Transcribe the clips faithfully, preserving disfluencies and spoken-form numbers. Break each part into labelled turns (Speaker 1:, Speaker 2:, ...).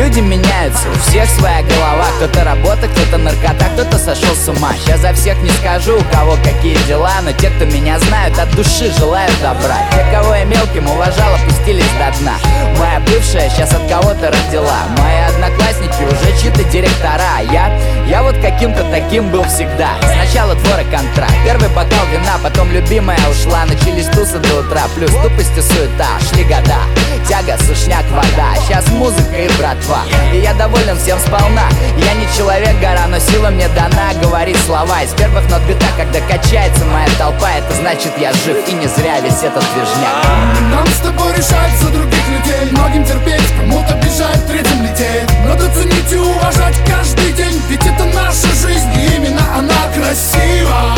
Speaker 1: Люди меняются, у всех своя голова. Кто-то работа, кто-то наркота, кто-то сошел с ума. Сейчас за всех не скажу, у кого какие дела, но те, кто меня знают, от души желают добра. Те, кого я мелким уважал, опустились до дна. Моя бывшая сейчас от кого-то родила. Мои одноклассники уже чьи-то директора. Я, я вот каким-то таким был всегда. Сначала двор и контракт, первый бокал вина, потом любимая ушла. Начались тусы до утра, плюс тупость и суета. Шли года, тяга, сушняк, вода. Сейчас музыка и братва, и я доволен всем сполна. Я не человек-гора, но сила мне дана говорить слова из первых нот бита. Когда качается моя толпа, это значит я жив, и не зря весь этот движняк.
Speaker 2: Нам с тобой решать за других людей, многим терпеть, кому-то бежать, третьим лететь. Надо ценить и уважать каждый день, ведь это наша жизнь, и именно она красива.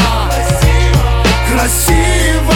Speaker 2: Красиво,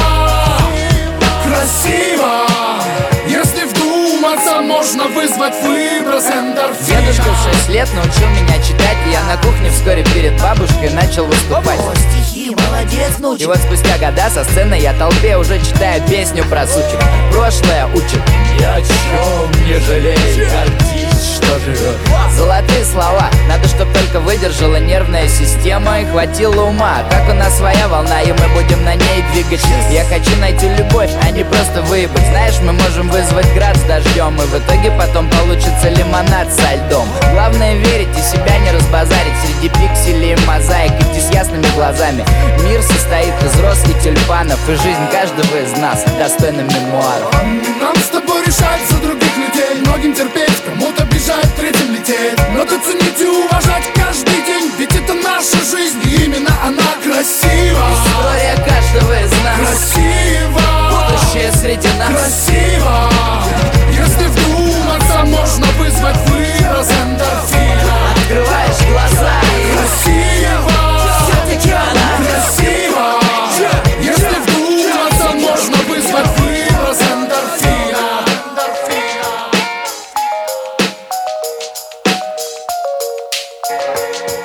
Speaker 2: красиво. Если вдуматься, можно вызвать выброс эндорфина.
Speaker 1: Дедушка в шесть лет научил меня читать, и я на кухне вскоре перед бабушкой начал выступать.
Speaker 3: О, стихи, молодец, внучек.
Speaker 1: И вот спустя года со сцены я толпе уже читаю песню про сучек. Прошлое учит, ни о чем не жалей, гордись, что живет. Золотые слова, надо, чтоб только выдержала нервная система и хватило ума. Как у нас своя волна, и мы будем на ней двигать. Я хочу найти любовь, а не просто выебать. Знаешь, мы можем вызвать град с дождем, и в итоге потом получится лимонад со льдом. Главное верить и себя не разбазарить. Среди пикселей и мозаик идти с ясными глазами. Мир состоит из роз и тюльпанов, и жизнь каждого из нас достойна мемуаров.
Speaker 2: Нам с тобой решать за других людей, многим терпеть, кому-то бежать, третьим лететь. Надо ценить и уважать каждый день, ведь это наша жизнь, и именно она красива.
Speaker 1: История каждого из нас,
Speaker 2: красиво,
Speaker 1: будущее среди нас.
Speaker 2: Красиво. Если вдуматься, можно вызвать выброс эндорфина.
Speaker 1: Открываешь глаза и
Speaker 2: красиво,
Speaker 1: все-таки она
Speaker 2: красиво. Если вдуматься, можно вызвать выброс эндорфина. Эндорфина.